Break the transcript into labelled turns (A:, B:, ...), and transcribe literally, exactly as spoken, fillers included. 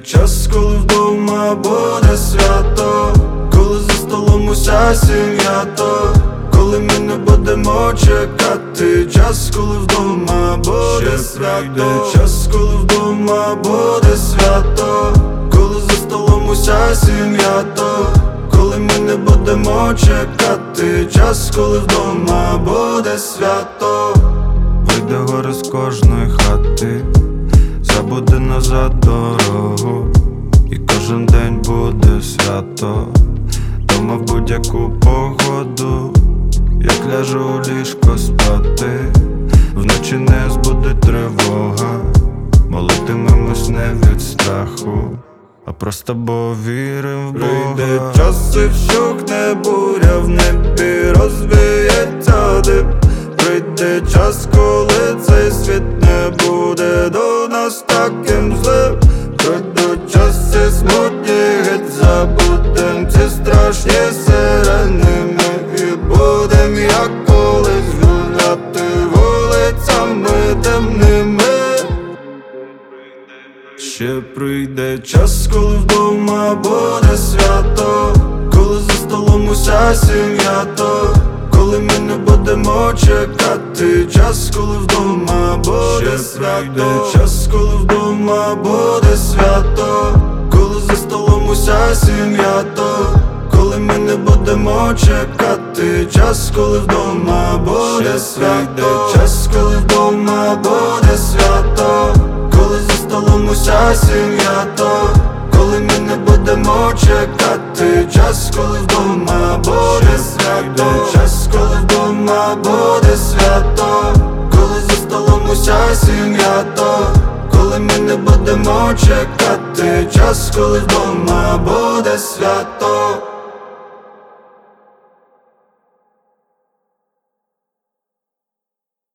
A: час, коли вдома буде свято, коли за столом уся сім'я, то коли ми не будемо чекати. Час, коли вдома буде свято, час, коли вдома буде свято, коли за столом уся сім'я, то коли ми не будемо чекати. Час, коли вдома буде свято. Вийде гори з кожної хати, забуде назад дорогу, і кожен день буде свято, дома в будь-яку погоду. Як ляжу у ліжко спати, вночі не збудить тривога, молитимемось не від страху, а просто бо вірим в Бога. Прийде час і вщухне буря, в небі розвіється дим. Прийде час, коли цей світ не буде до нас таким злим. Прийде час, ці смутні геть забудем, ці страшні сирени ми, і будем, як колись, гуляти вулицями темними. Ще прийде час, коли вдома буде свято, коли за столом уся сім'я, то коли ми не будемо чекати. Час, коли вдома буде свято, час, коли вдома буде свято, коли за столом уся сім'я, то коли ми не будемо чекати. Час, коли вдома буде свято, час, коли вдома буде свято, коли за столом уся сім'я, то коли ми не будемо чекати. Час, коли вдома буде свято, час, коли вдома буде свято, коли за столом уся сім'я, то коли ми не будемо чекати. Час, коли вдома буде свято.